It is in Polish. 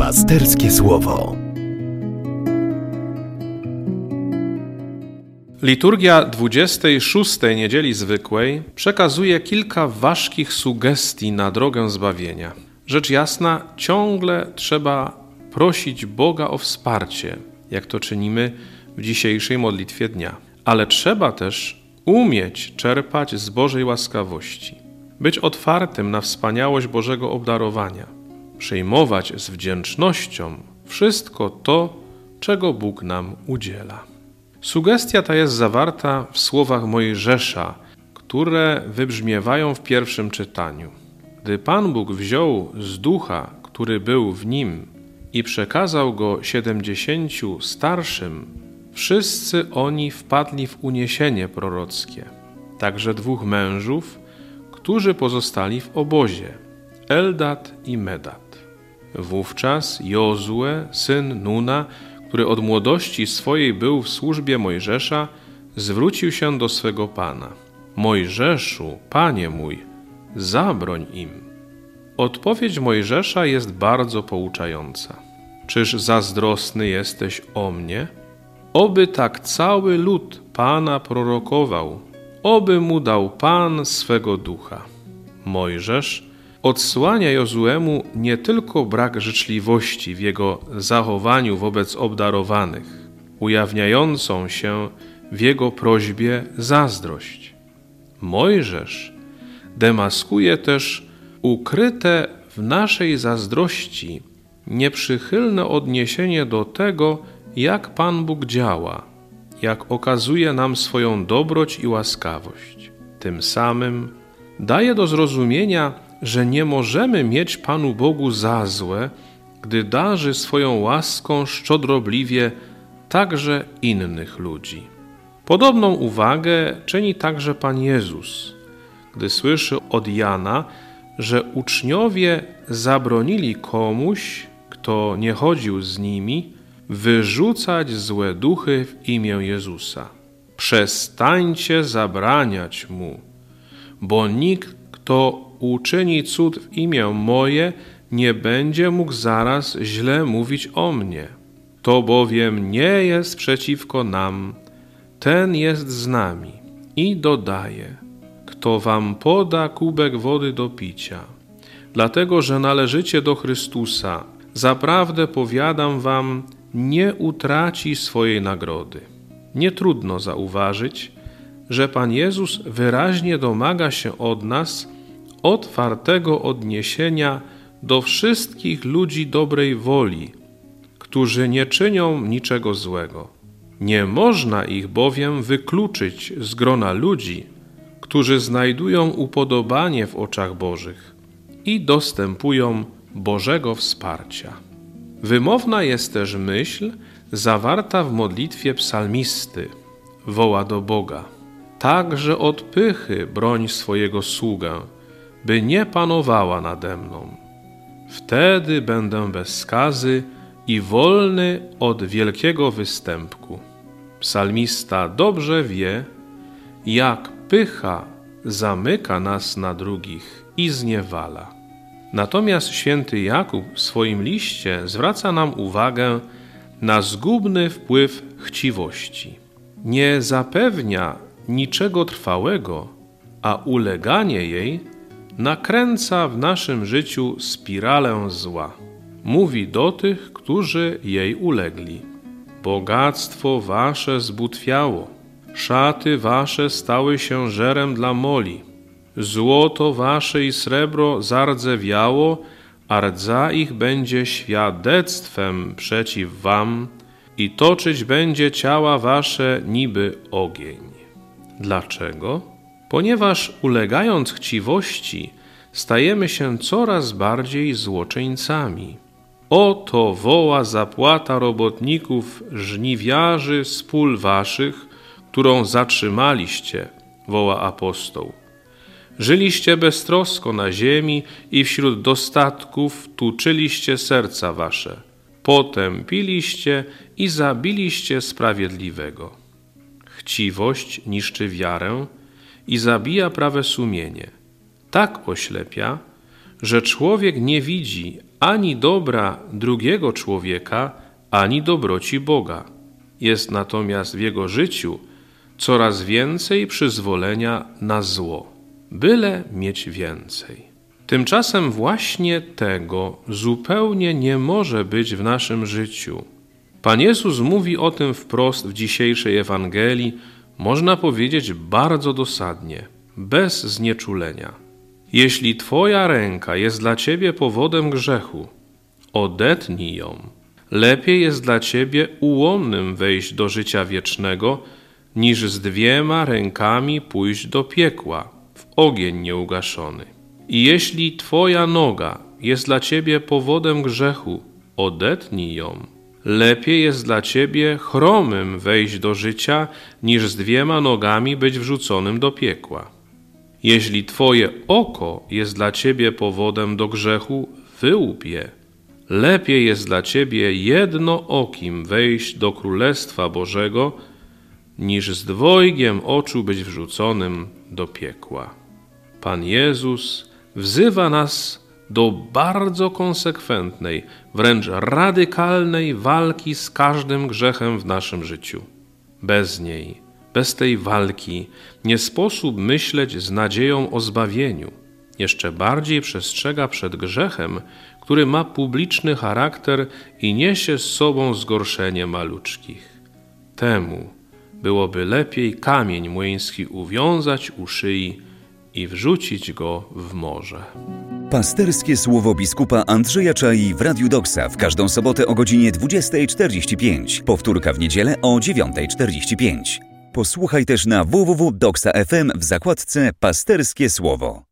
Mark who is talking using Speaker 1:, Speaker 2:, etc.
Speaker 1: Pasterskie Słowo.
Speaker 2: Liturgia 26. Niedzieli Zwykłej przekazuje kilka ważkich sugestii na drogę zbawienia. Rzecz jasna, ciągle trzeba prosić Boga o wsparcie, jak to czynimy w dzisiejszej modlitwie dnia. Ale trzeba też umieć czerpać z Bożej łaskawości, być otwartym na wspaniałość Bożego obdarowania, przyjmować z wdzięcznością wszystko to, czego Bóg nam udziela. Sugestia ta jest zawarta w słowach Mojżesza, które wybrzmiewają w pierwszym czytaniu. Gdy Pan Bóg wziął z ducha, który był w nim i przekazał go 70 starszym, wszyscy oni wpadli w uniesienie prorockie, także 2 mężów, którzy pozostali w obozie, Eldad i Medad. Wówczas Jozue, syn Nuna, który od młodości swojej był w służbie Mojżesza, zwrócił się do swego Pana. Mojżeszu, Panie mój, zabroń im. Odpowiedź Mojżesza jest bardzo pouczająca. Czyż zazdrosny jesteś o mnie? Oby tak cały lud Pana prorokował, oby mu dał Pan swego ducha. Mojżesz odsłania Jozuemu nie tylko brak życzliwości w jego zachowaniu wobec obdarowanych, ujawniającą się w jego prośbie zazdrość. Mojżesz demaskuje też ukryte w naszej zazdrości nieprzychylne odniesienie do tego, jak Pan Bóg działa, jak okazuje nam swoją dobroć i łaskawość. Tym samym daje do zrozumienia, że nie możemy mieć Panu Bogu za złe, gdy darzy swoją łaską szczodrobliwie także innych ludzi. Podobną uwagę czyni także Pan Jezus, gdy słyszy od Jana, że uczniowie zabronili komuś, kto nie chodził z nimi, wyrzucać złe duchy w imię Jezusa. Przestańcie zabraniać mu, bo nikt, kto uczyni cud w imię moje, nie będzie mógł zaraz źle mówić o mnie. To bowiem nie jest przeciwko nam, ten jest z nami. I dodaje, kto wam poda kubek wody do picia, dlatego że należycie do Chrystusa, zaprawdę powiadam wam, nie utraci swojej nagrody. Nie trudno zauważyć, że Pan Jezus wyraźnie domaga się od nas otwartego odniesienia do wszystkich ludzi dobrej woli, którzy nie czynią niczego złego. Nie można ich bowiem wykluczyć z grona ludzi, którzy znajdują upodobanie w oczach Bożych i dostępują Bożego wsparcia. Wymowna jest też myśl zawarta w modlitwie psalmisty. Woła do Boga: także od pychy broń swojego sługę, by nie panowała nade mną. Wtedy będę bez skazy i wolny od wielkiego występku. Psalmista dobrze wie, jak pycha zamyka nas na drugich i zniewala. Natomiast święty Jakub w swoim liście zwraca nam uwagę na zgubny wpływ chciwości. Nie zapewnia niczego trwałego, a uleganie jej nakręca w naszym życiu spiralę zła. Mówi do tych, którzy jej ulegli: bogactwo wasze zbutwiało, szaty wasze stały się żerem dla moli, złoto wasze i srebro zardzewiało, a rdza ich będzie świadectwem przeciw wam i toczyć będzie ciała wasze niby ogień. Dlaczego? Ponieważ ulegając chciwości stajemy się coraz bardziej złoczyńcami. Oto woła zapłata robotników, żniwiarzy z pól waszych, którą zatrzymaliście, woła apostoł. Żyliście beztrosko na ziemi i wśród dostatków tuczyliście serca wasze. Potem piliście i zabiliście sprawiedliwego. Chciwość niszczy wiarę i zabija prawe sumienie. Tak oślepia, że człowiek nie widzi ani dobra drugiego człowieka, ani dobroci Boga. Jest natomiast w jego życiu coraz więcej przyzwolenia na zło, byle mieć więcej. Tymczasem właśnie tego zupełnie nie może być w naszym życiu. Pan Jezus mówi o tym wprost w dzisiejszej Ewangelii, można powiedzieć bardzo dosadnie, bez znieczulenia. Jeśli twoja ręka jest dla ciebie powodem grzechu, odetnij ją. Lepiej jest dla ciebie ułomnym wejść do życia wiecznego, niż z 2 rękami pójść do piekła, w ogień nieugaszony. I jeśli twoja noga jest dla ciebie powodem grzechu, odetnij ją. Lepiej jest dla ciebie chromym wejść do życia, niż z 2 nogami być wrzuconym do piekła. Jeśli twoje oko jest dla ciebie powodem do grzechu, wyłup je. Lepiej jest dla ciebie jednookim wejść do Królestwa Bożego, niż z 2 oczu być wrzuconym do piekła. Pan Jezus wzywa nas do bardzo konsekwentnej, wręcz radykalnej walki z każdym grzechem w naszym życiu. Bez niej, bez tej walki nie sposób myśleć z nadzieją o zbawieniu. Jeszcze bardziej przestrzega przed grzechem, który ma publiczny charakter i niesie z sobą zgorszenie maluczkich. Temu byłoby lepiej kamień młyński uwiązać u szyi i wrzucić go w morze.
Speaker 1: Pasterskie słowo biskupa Andrzeja Czai w Radiu Doksa w każdą sobotę o godzinie 20:45. Powtórka w niedzielę o 9:45. Posłuchaj też na www.doksa.fm w zakładce Pasterskie Słowo.